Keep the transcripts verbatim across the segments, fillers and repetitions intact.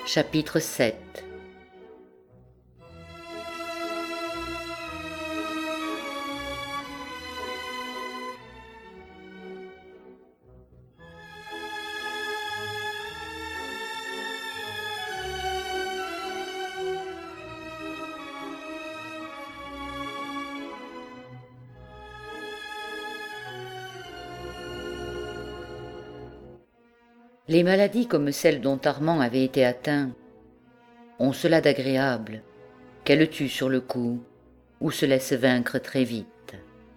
Chapitre sept. Les maladies comme celle dont Armand avait été atteint ont cela d'agréable qu'elles tuent sur le coup ou se laissent vaincre très vite.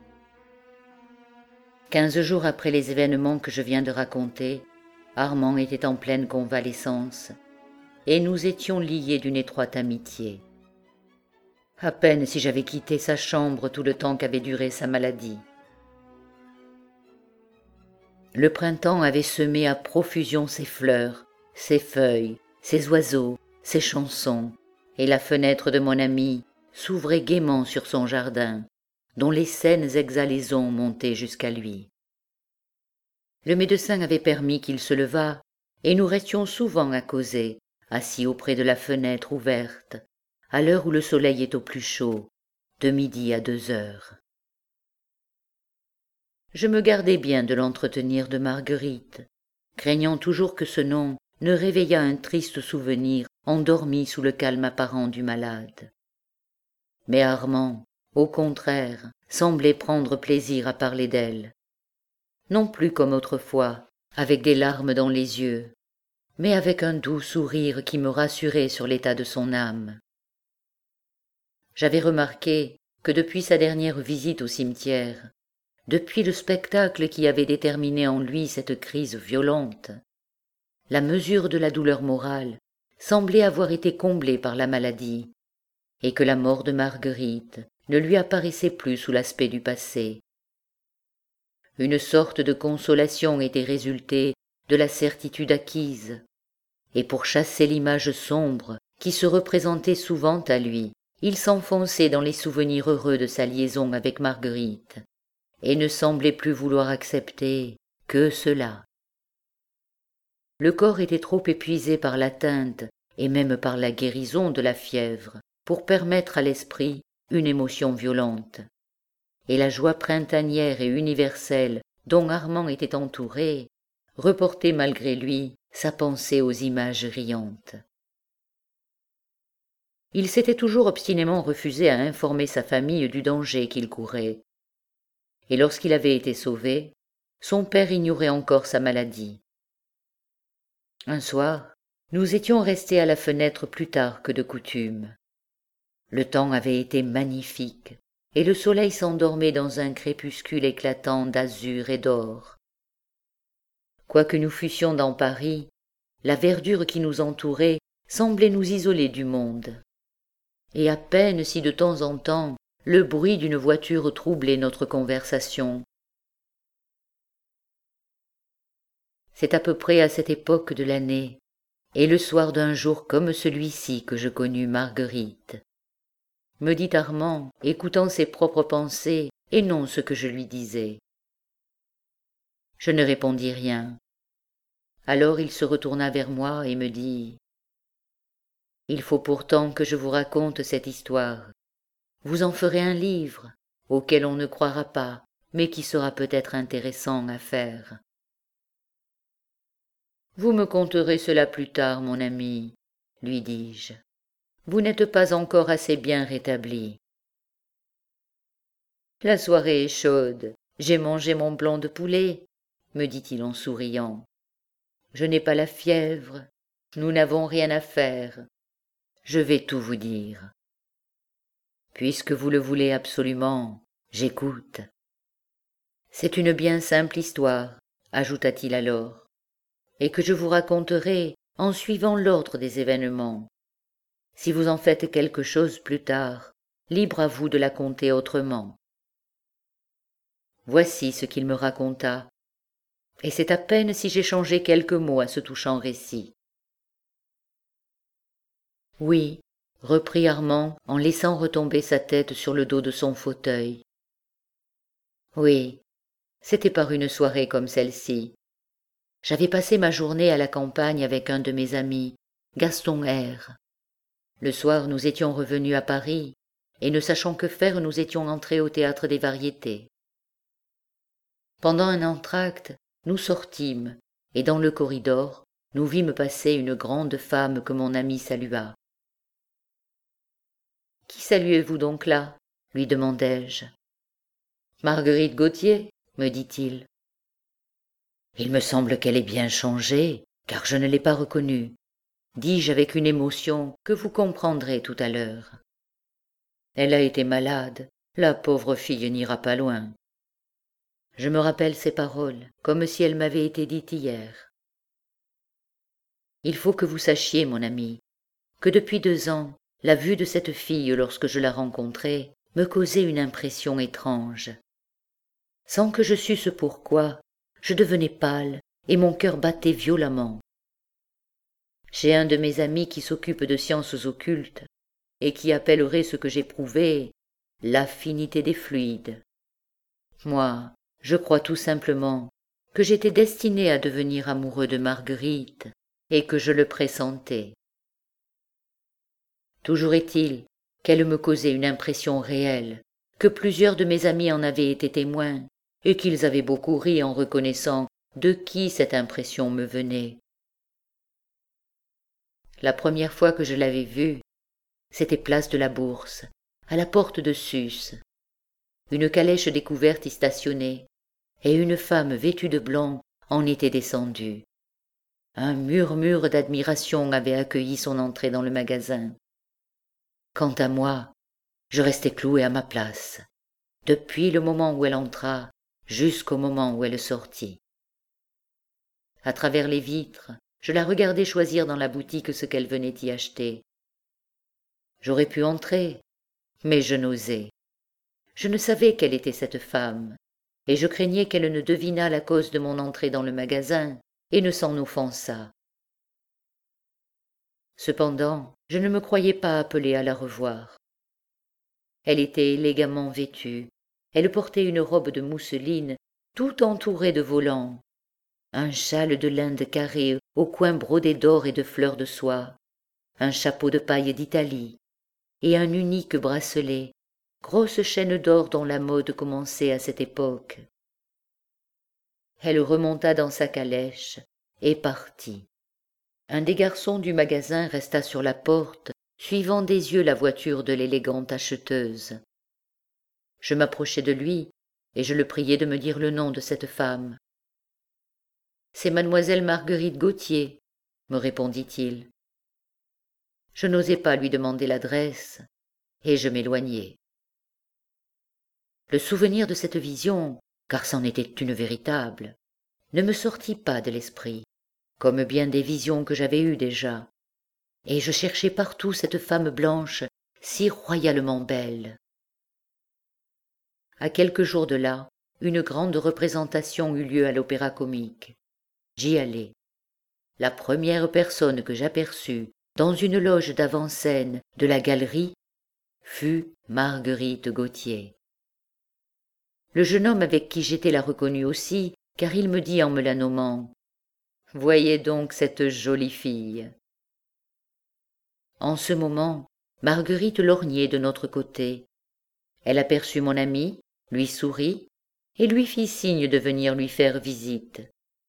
Quinze jours après les événements que je viens de raconter, Armand était en pleine convalescence et nous étions liés d'une étroite amitié. À peine si j'avais quitté sa chambre tout le temps qu'avait duré sa maladie. Le printemps avait semé à profusion ses fleurs, ses feuilles, ses oiseaux, ses chansons, et la fenêtre de mon ami s'ouvrait gaiement sur son jardin, dont les saines exhalaisons montaient jusqu'à lui. Le médecin avait permis qu'il se levât, et nous restions souvent à causer, assis auprès de la fenêtre ouverte, à l'heure où le soleil est au plus chaud, de midi à deux heures. Je me gardais bien de l'entretenir de Marguerite, craignant toujours que ce nom ne réveillât un triste souvenir endormi sous le calme apparent du malade. Mais Armand, au contraire, semblait prendre plaisir à parler d'elle, non plus comme autrefois, avec des larmes dans les yeux, mais avec un doux sourire qui me rassurait sur l'état de son âme. J'avais remarqué que depuis sa dernière visite au cimetière, depuis le spectacle qui avait déterminé en lui cette crise violente, la mesure de la douleur morale semblait avoir été comblée par la maladie, et que la mort de Marguerite ne lui apparaissait plus sous l'aspect du passé. Une sorte de consolation était résultée de la certitude acquise, et pour chasser l'image sombre qui se représentait souvent à lui, il s'enfonçait dans les souvenirs heureux de sa liaison avec Marguerite, et ne semblait plus vouloir accepter que cela. Le corps était trop épuisé par l'atteinte et même par la guérison de la fièvre pour permettre à l'esprit une émotion violente, et la joie printanière et universelle dont Armand était entouré reportait malgré lui sa pensée aux images riantes. Il s'était toujours obstinément refusé à informer sa famille du danger qu'il courait, et lorsqu'il avait été sauvé, son père ignorait encore sa maladie. Un soir, nous étions restés à la fenêtre plus tard que de coutume. Le temps avait été magnifique, et le soleil s'endormait dans un crépuscule éclatant d'azur et d'or. Quoique nous fussions dans Paris, la verdure qui nous entourait semblait nous isoler du monde, et à peine si de temps en temps le bruit d'une voiture troublait notre conversation. C'est à peu près à cette époque de l'année, et le soir d'un jour comme celui-ci que je connus Marguerite, me dit Armand, écoutant ses propres pensées et non ce que je lui disais. Je ne répondis rien. Alors il se retourna vers moi et me dit « Il faut pourtant que je vous raconte cette histoire. Vous en ferez un livre, auquel on ne croira pas, mais qui sera peut-être intéressant à faire. » « Vous me conterez cela plus tard, mon ami, lui dis-je. Vous n'êtes pas encore assez bien rétabli. La soirée est chaude, j'ai mangé mon blanc de poulet, me dit-il en souriant. Je n'ai pas la fièvre, nous n'avons rien à faire. Je vais tout vous dire. Puisque vous le voulez absolument, j'écoute. C'est une bien simple histoire, ajouta-t-il alors, et que je vous raconterai en suivant l'ordre des événements. Si vous en faites quelque chose plus tard, libre à vous de la conter autrement. Voici ce qu'il me raconta, et c'est à peine si j'ai changé quelques mots à ce touchant récit. Oui, reprit Armand en laissant retomber sa tête sur le dos de son fauteuil. Oui, c'était par une soirée comme celle-ci. J'avais passé ma journée à la campagne avec un de mes amis, Gaston erre. Le soir, nous étions revenus à Paris, et ne sachant que faire, nous étions entrés au théâtre des Variétés. Pendant un entr'acte, nous sortîmes, et dans le corridor, nous vîmes passer une grande femme que mon ami salua. « Qui saluez-vous donc là ?» lui demandai-je. « Marguerite Gautier, » me dit-il. « Il me semble qu'elle est bien changée, car je ne l'ai pas reconnue, » dis-je avec une émotion que vous comprendrez tout à l'heure. Elle a été malade, la pauvre fille n'ira pas loin. Je me rappelle ces paroles, comme si elles m'avaient été dites hier. Il faut que vous sachiez, mon ami, que depuis deux ans, la vue de cette fille lorsque je la rencontrai me causait une impression étrange. Sans que je susse pourquoi, je devenais pâle et mon cœur battait violemment. J'ai un de mes amis qui s'occupe de sciences occultes et qui appellerait ce que j'éprouvais l'affinité des fluides. Moi, je crois tout simplement que j'étais destiné à devenir amoureux de Marguerite et que je le pressentais. Toujours est-il qu'elle me causait une impression réelle, que plusieurs de mes amis en avaient été témoins, et qu'ils avaient beaucoup ri en reconnaissant de qui cette impression me venait. La première fois que je l'avais vue, c'était place de la Bourse, à la porte de Sus. Une calèche découverte y stationnait, et une femme vêtue de blanc en était descendue. Un murmure d'admiration avait accueilli son entrée dans le magasin. Quant à moi, je restai cloué à ma place, depuis le moment où elle entra jusqu'au moment où elle sortit. À travers les vitres, je la regardais choisir dans la boutique ce qu'elle venait y acheter. J'aurais pu entrer, mais je n'osais. Je ne savais quelle était cette femme, et je craignais qu'elle ne devinât la cause de mon entrée dans le magasin et ne s'en offensât. Cependant, je ne me croyais pas appelé à la revoir. Elle était élégamment vêtue, elle portait une robe de mousseline tout entourée de volants, un châle de l'Inde carré aux coins brodés d'or et de fleurs de soie, un chapeau de paille d'Italie, et un unique bracelet, grosse chaîne d'or dont la mode commençait à cette époque. Elle remonta dans sa calèche et partit. Un des garçons du magasin resta sur la porte, suivant des yeux la voiture de l'élégante acheteuse. Je m'approchai de lui, et je le priai de me dire le nom de cette femme. « C'est mademoiselle Marguerite Gautier, » me répondit-il. Je n'osais pas lui demander l'adresse, et je m'éloignai. Le souvenir de cette vision, car c'en était une véritable, ne me sortit pas de l'esprit, comme bien des visions que j'avais eues déjà, et je cherchai partout cette femme blanche si royalement belle. À quelques jours de là, une grande représentation eut lieu à l'Opéra-Comique. J'y allai. La première personne que j'aperçus dans une loge d'avant-scène de la galerie fut Marguerite Gautier. Le jeune homme avec qui j'étais la reconnut aussi, car il me dit en me la nommant « Voyez donc cette jolie fille !» En ce moment, Marguerite lorgnait de notre côté. Elle aperçut mon ami, lui sourit, et lui fit signe de venir lui faire visite.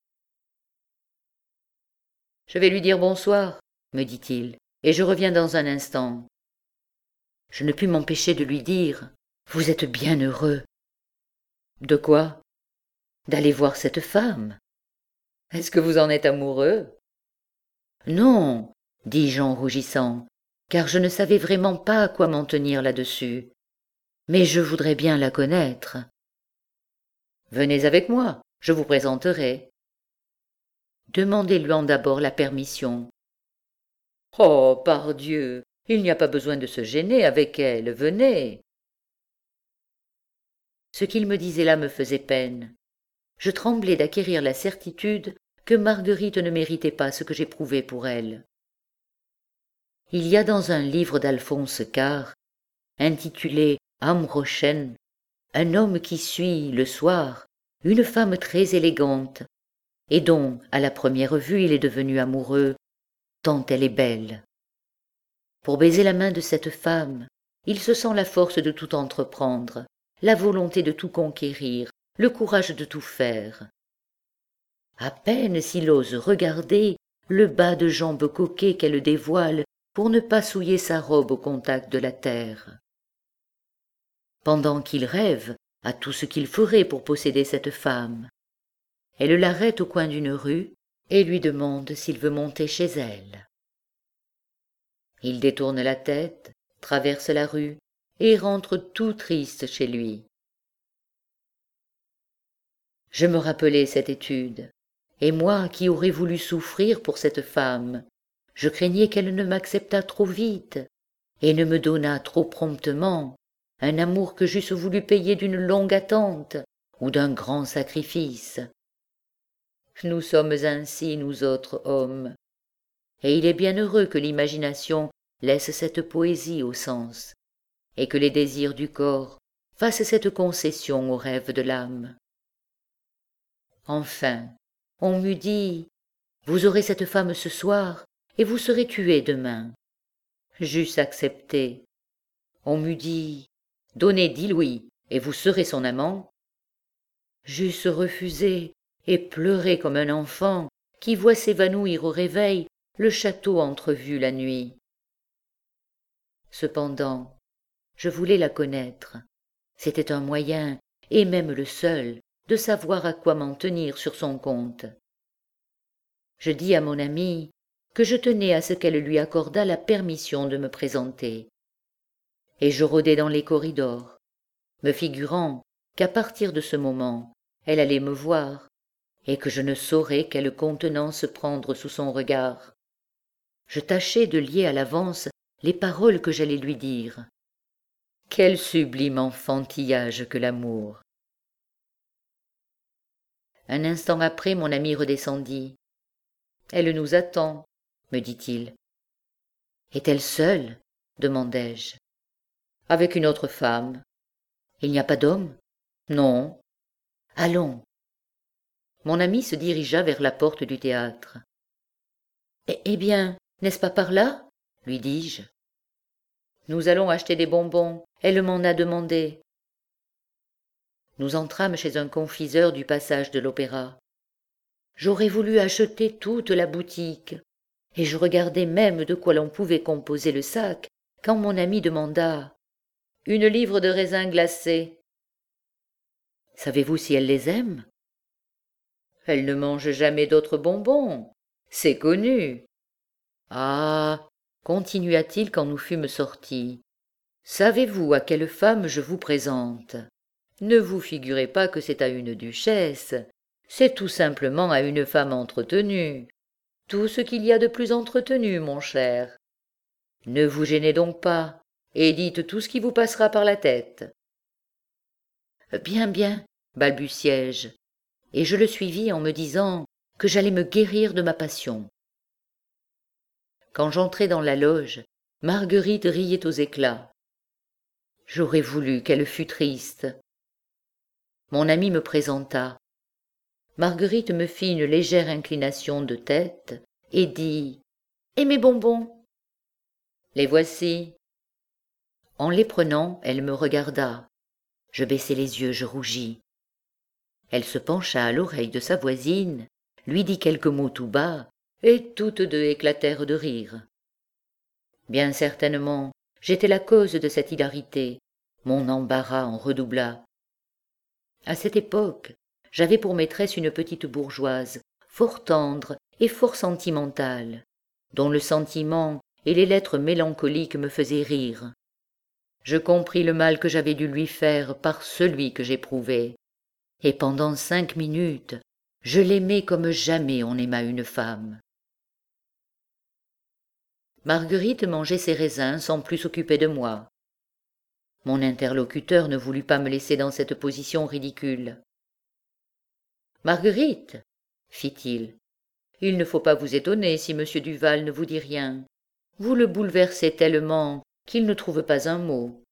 « Je vais lui dire bonsoir, » me dit-il, « et je reviens dans un instant. » Je ne pus m'empêcher de lui dire « Vous êtes bien heureux. » « De quoi ? » ?»« D'aller voir cette femme. »« Est-ce que vous en êtes amoureux ?»« Non, » dis-je en rougissant, car je ne savais vraiment pas à quoi m'en tenir là-dessus. Mais je voudrais bien la connaître. « Venez avec moi, je vous présenterai. » Demandez-lui en d'abord la permission. « Oh, pardieu, il n'y a pas besoin de se gêner avec elle, venez. » Ce qu'il me disait là me faisait peine. Je tremblais d'acquérir la certitude que Marguerite ne méritait pas ce que j'éprouvais pour elle. Il y a dans un livre d'Alphonse Karr, intitulé Am Rochen, un homme qui suit, le soir, une femme très élégante, et dont, à la première vue, il est devenu amoureux, tant elle est belle. Pour baiser la main de cette femme, il se sent la force de tout entreprendre, la volonté de tout conquérir, le courage de tout faire. À peine s'il ose regarder le bas de jambes coquet qu'elle dévoile pour ne pas souiller sa robe au contact de la terre. Pendant qu'il rêve à tout ce qu'il ferait pour posséder cette femme, elle l'arrête au coin d'une rue et lui demande s'il veut monter chez elle. Il détourne la tête, traverse la rue et rentre tout triste chez lui. Je me rappelais cette étude, et moi qui aurais voulu souffrir pour cette femme, je craignais qu'elle ne m'acceptât trop vite et ne me donnât trop promptement un amour que j'eusse voulu payer d'une longue attente ou d'un grand sacrifice. Nous sommes ainsi, nous autres hommes, et il est bien heureux que l'imagination laisse cette poésie au sens, et que les désirs du corps fassent cette concession aux rêves de l'âme. Enfin, on m'eût dit, vous aurez cette femme ce soir, et vous serez tué demain. J'eusse accepté. On m'eût dit, donnez dix louis, et vous serez son amant. J'eusse refusé, et pleuré comme un enfant qui voit s'évanouir au réveil le château entrevu la nuit. Cependant, je voulais la connaître. C'était un moyen, et même le seul, de savoir à quoi m'en tenir sur son compte. Je dis à mon amie que je tenais à ce qu'elle lui accordât la permission de me présenter. Et je rôdai dans les corridors, me figurant qu'à partir de ce moment, elle allait me voir, et que je ne saurais quelle contenance prendre sous son regard. Je tâchais de lier à l'avance les paroles que j'allais lui dire. Quel sublime enfantillage que l'amour! Un instant après, mon ami redescendit. « Elle nous attend, » me dit-il. « Est-elle seule ?» demandai-je. « Avec une autre femme. »« Il n'y a pas d'homme ?»« Non. »« Allons. » Mon ami se dirigea vers la porte du théâtre. « Eh, eh bien, n'est-ce pas par là ?» lui dis-je. « Nous allons acheter des bonbons. Elle m'en a demandé. » Nous entrâmes chez un confiseur du passage de l'Opéra. J'aurais voulu acheter toute la boutique, et je regardais même de quoi l'on pouvait composer le sac, quand mon ami demanda « Une livre de raisins glacés. » Savez-vous si elle les aime ? Elle ne mange jamais d'autres bonbons, c'est connu. Ah, continua-t-il quand nous fûmes sortis, savez-vous à quelle femme je vous présente ? Ne vous figurez pas que c'est à une duchesse, c'est tout simplement à une femme entretenue. Tout ce qu'il y a de plus entretenu, mon cher. Ne vous gênez donc pas, et dites tout ce qui vous passera par la tête. Bien, bien, balbutiai-je, et je le suivis en me disant que j'allais me guérir de ma passion. Quand j'entrai dans la loge, Marguerite riait aux éclats. J'aurais voulu qu'elle fût triste. Mon ami me présenta. Marguerite me fit une légère inclination de tête et dit « Et mes bonbons ?» Les voici. En les prenant, elle me regarda. Je baissai les yeux, je rougis. Elle se pencha à l'oreille de sa voisine, lui dit quelques mots tout bas, et toutes deux éclatèrent de rire. Bien certainement, j'étais la cause de cette hilarité. Mon embarras en redoubla. À cette époque, j'avais pour maîtresse une petite bourgeoise, fort tendre et fort sentimentale, dont le sentiment et les lettres mélancoliques me faisaient rire. Je compris le mal que j'avais dû lui faire par celui que j'éprouvais, et pendant cinq minutes, je l'aimai comme jamais on aima une femme. Marguerite mangeait ses raisins sans plus s'occuper de moi. Mon interlocuteur ne voulut pas me laisser dans cette position ridicule. « Marguerite, fit-il, il ne faut pas vous étonner si monsieur Duval ne vous dit rien. Vous le bouleversez tellement qu'il ne trouve pas un mot.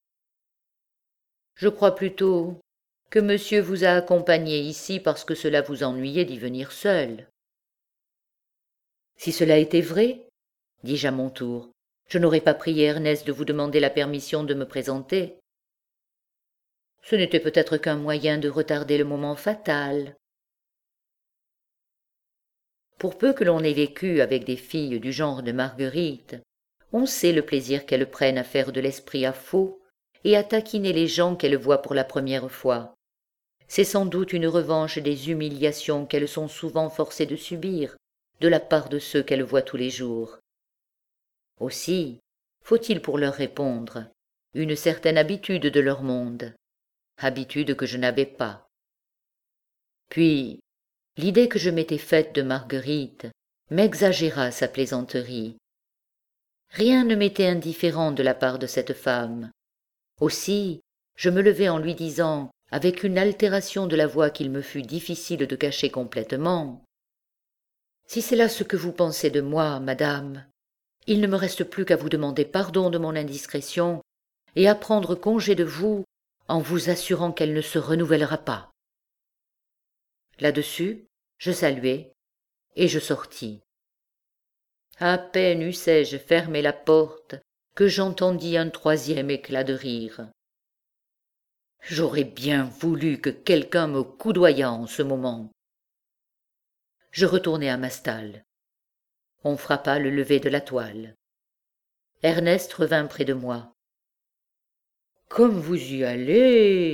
Je crois plutôt que monsieur vous a accompagné ici parce que cela vous ennuyait d'y venir seul. Si cela était vrai, dis-je à mon tour, je n'aurais pas prié Ernest de vous demander la permission de me présenter. Ce n'était peut-être qu'un moyen de retarder le moment fatal. Pour peu que l'on ait vécu avec des filles du genre de Marguerite, on sait le plaisir qu'elles prennent à faire de l'esprit à faux et à taquiner les gens qu'elles voient pour la première fois. C'est sans doute une revanche des humiliations qu'elles sont souvent forcées de subir de la part de ceux qu'elles voient tous les jours. Aussi, faut-il pour leur répondre, une certaine habitude de leur monde, habitude que je n'avais pas. Puis, l'idée que je m'étais faite de Marguerite m'exagéra sa plaisanterie. Rien ne m'était indifférent de la part de cette femme. Aussi, je me levai en lui disant, avec une altération de la voix qu'il me fut difficile de cacher complètement, « Si c'est là ce que vous pensez de moi, madame, il ne me reste plus qu'à vous demander pardon de mon indiscrétion et à prendre congé de vous en vous assurant qu'elle ne se renouvellera pas. » Là-dessus, je saluai et je sortis. À peine eussé-je fermé la porte que j'entendis un troisième éclat de rire. J'aurais bien voulu que quelqu'un me coudoyât en ce moment. Je retournai à ma stalle. On frappa le lever de la toile. Ernest revint près de moi. « Comme vous y allez !»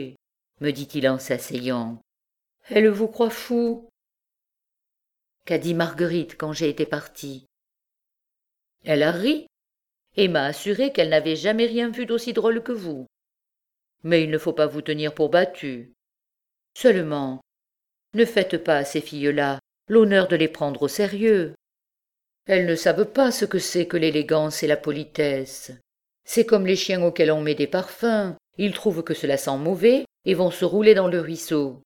me dit-il en s'asseyant. « Elle vous croit fou !» Qu'a dit Marguerite quand j'ai été partie? Elle a ri et m'a assuré qu'elle n'avait jamais rien vu d'aussi drôle que vous. Mais il ne faut pas vous tenir pour battu. Seulement, ne faites pas à ces filles-là l'honneur de les prendre au sérieux. Elles ne savent pas ce que c'est que l'élégance et la politesse. C'est comme les chiens auxquels on met des parfums. Ils trouvent que cela sent mauvais et vont se rouler dans le ruisseau.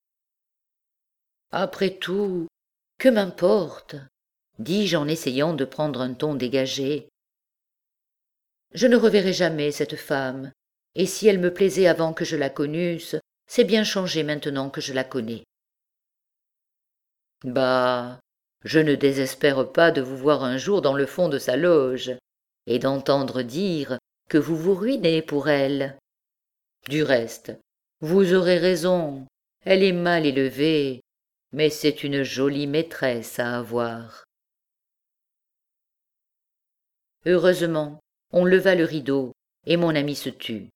Après tout, que m'importe, dis-je en essayant de prendre un ton dégagé. Je ne reverrai jamais cette femme, et si elle me plaisait avant que je la connusse, c'est bien changé maintenant que je la connais. Bah, je ne désespère pas de vous voir un jour dans le fond de sa loge, et d'entendre dire que vous vous ruinez pour elle. Du reste, vous aurez raison, elle est mal élevée, mais c'est une jolie maîtresse à avoir. Heureusement, on leva le rideau, et mon ami se tut.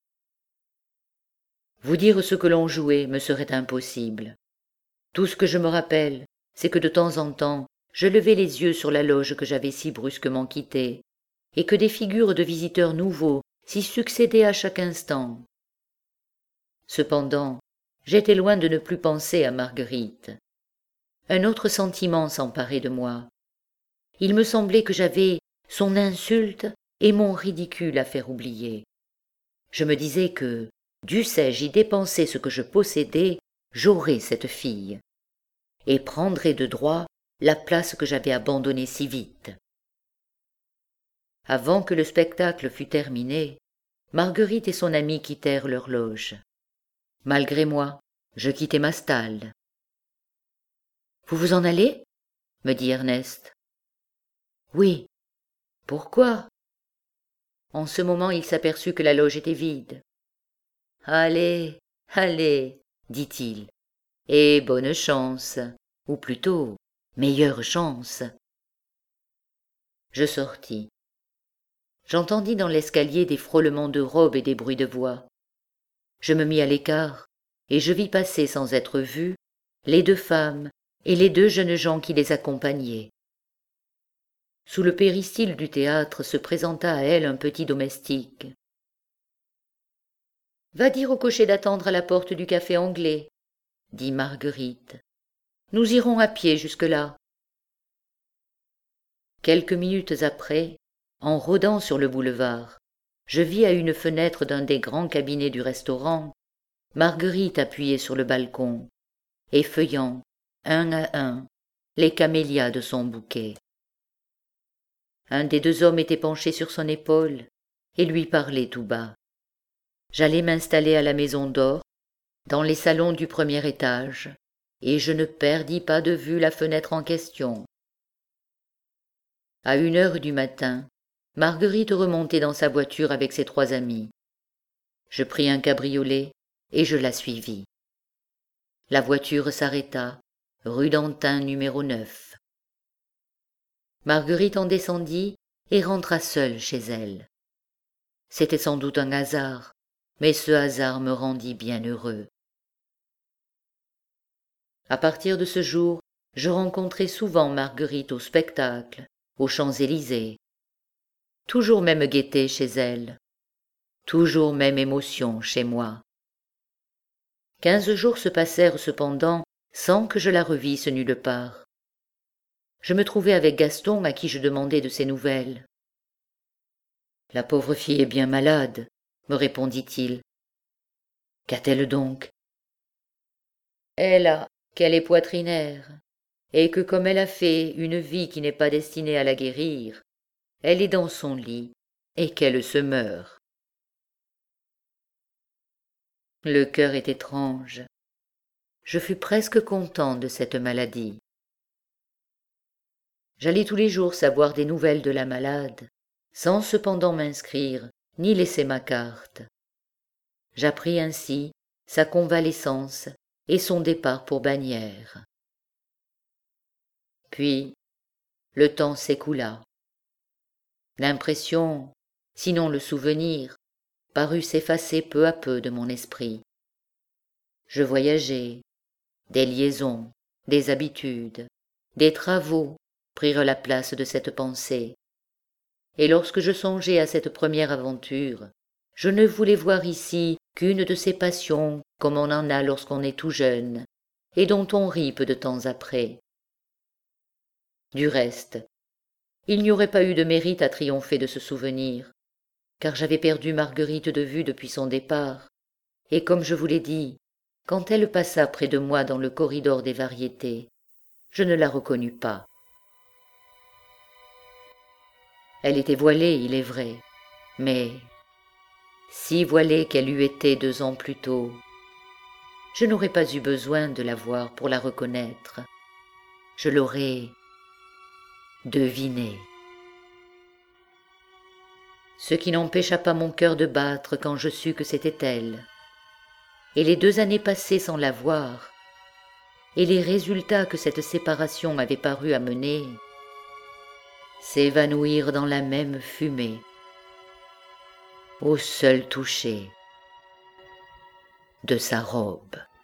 Vous dire ce que l'on jouait me serait impossible. Tout ce que je me rappelle, c'est que de temps en temps, je levais les yeux sur la loge que j'avais si brusquement quittée, et que des figures de visiteurs nouveaux s'y succédaient à chaque instant. Cependant, j'étais loin de ne plus penser à Marguerite. Un autre sentiment s'emparait de moi. Il me semblait que j'avais son insulte et mon ridicule à faire oublier. Je me disais que, dussé-je y dépenser ce que je possédais, j'aurais cette fille, et prendrais de droit la place que j'avais abandonnée si vite. Avant que le spectacle fût terminé, Marguerite et son amie quittèrent leur loge. Malgré moi, je quittai ma stalle. « Vous vous en allez ?» me dit Ernest. « Oui. Pourquoi ?» En ce moment, il s'aperçut que la loge était vide. « Allez, allez, dit-il, et bonne chance, ou plutôt, meilleure chance. » Je sortis. J'entendis dans l'escalier des frôlements de robes et des bruits de voix. Je me mis à l'écart, et je vis passer sans être vu les deux femmes et les deux jeunes gens qui les accompagnaient. Sous le péristyle du théâtre se présenta à elle un petit domestique. « Va dire au cocher d'attendre à la porte du café anglais, » dit Marguerite. « Nous irons à pied jusque-là. » Quelques minutes après, en rôdant sur le boulevard, je vis à une fenêtre d'un des grands cabinets du restaurant Marguerite appuyée sur le balcon, effeuillant, un à un, les camélias de son bouquet. Un des deux hommes était penché sur son épaule et lui parlait tout bas. J'allais m'installer à la Maison d'Or, dans les salons du premier étage, et je ne perdis pas de vue la fenêtre en question. À une heure du matin, Marguerite remontait dans sa voiture avec ses trois amis. Je pris un cabriolet et je la suivis. La voiture s'arrêta, rue d'Antin numéro neuf. Marguerite en descendit et rentra seule chez elle. C'était sans doute un hasard, mais ce hasard me rendit bien heureux. À partir de ce jour, je rencontrai souvent Marguerite au spectacle, aux Champs-Élysées. Toujours même gaieté chez elle, toujours même émotion chez moi. Quinze jours se passèrent cependant sans que je la revisse nulle part. Je me trouvai avec Gaston à qui je demandai de ses nouvelles. « La pauvre fille est bien malade, » me répondit-il. « Qu'a-t-elle donc ?»« Elle a qu'elle est poitrinaire, et que comme elle a fait une vie qui n'est pas destinée à la guérir, elle est dans son lit, et qu'elle se meurt. » Le cœur est étrange. Je fus presque content de cette maladie. J'allais tous les jours savoir des nouvelles de la malade, sans cependant m'inscrire ni laisser ma carte. J'appris ainsi sa convalescence et son départ pour Bagnères. Puis, le temps s'écoula. L'impression, sinon le souvenir, parut s'effacer peu à peu de mon esprit. Je voyageai, des liaisons, des habitudes, des travaux prirent la place de cette pensée. Et lorsque je songeais à cette première aventure, je ne voulais voir ici qu'une de ces passions comme on en a lorsqu'on est tout jeune, et dont on rit peu de temps après. Du reste, il n'y aurait pas eu de mérite à triompher de ce souvenir, car j'avais perdu Marguerite de vue depuis son départ, et comme je vous l'ai dit, quand elle passa près de moi dans le corridor des Variétés, je ne la reconnus pas. Elle était voilée, il est vrai, mais si voilée qu'elle eût été deux ans plus tôt, je n'aurais pas eu besoin de la voir pour la reconnaître. Je l'aurais devinée. Ce qui n'empêcha pas mon cœur de battre quand je sus que c'était elle. Et les deux années passées sans la voir, et les résultats que cette séparation avait paru amener, s'évanouirent dans la même fumée, au seul toucher de sa robe.